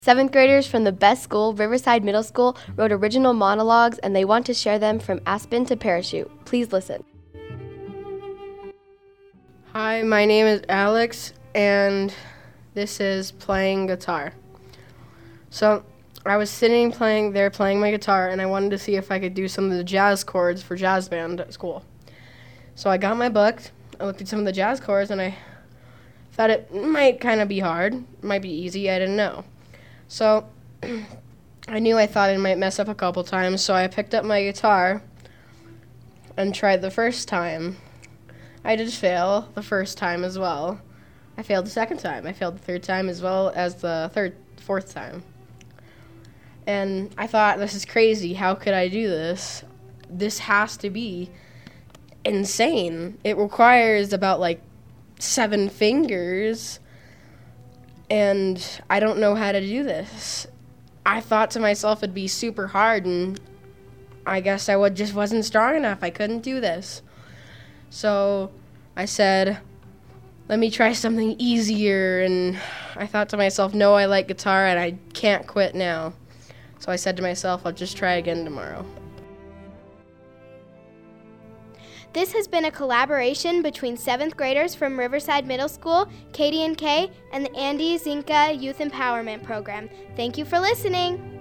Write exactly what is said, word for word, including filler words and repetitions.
Seventh graders from the best school, Riverside Middle School, wrote original monologues, and they want to share them from Aspen to Parachute. Please listen. Hi, my name is Alex, and this is playing guitar. So I was sitting playing there playing my guitar, and I wanted to see if I could do some of the jazz chords for jazz band at school. So I got my book, I looked at some of the jazz chords, and I thought it might kind of be hard, it might be easy, I didn't know. So I knew I thought I might mess up a couple times, so I picked up my guitar and tried the first time. I did fail the first time as well. I failed the second time. I failed the third time as well as the third, fourth time. And I thought, this is crazy. How could I do this? This has to be insane. It requires about like seven fingers, and I don't know how to do this. I thought to myself it'd be super hard, and I guess I would just wasn't strong enough. I couldn't do this. So I said, let me try something easier, and I thought to myself, no, I like guitar, and I can't quit now. So I said to myself, I'll just try again tomorrow. This has been a collaboration between seventh graders from Riverside Middle School, K D N K, and the Andy Zinka Youth Empowerment Program. Thank you for listening.